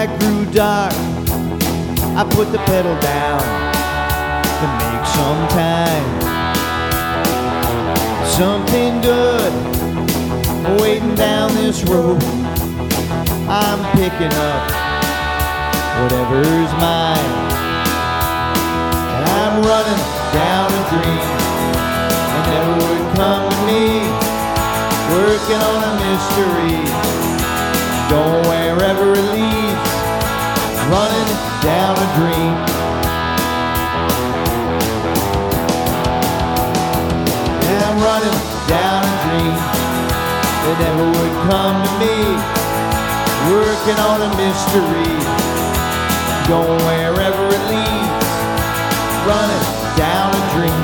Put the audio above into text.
night grew dark, I put the pedal down to make some time. Something good waiting down this road. I'm picking up whatever's mine, and I'm running down a dream that never would come to me, working on a mystery, going wherever it leads, running down a dream. And I'm running down a dream that never would come to me, working on a mystery, going wherever it leads, running down a dream.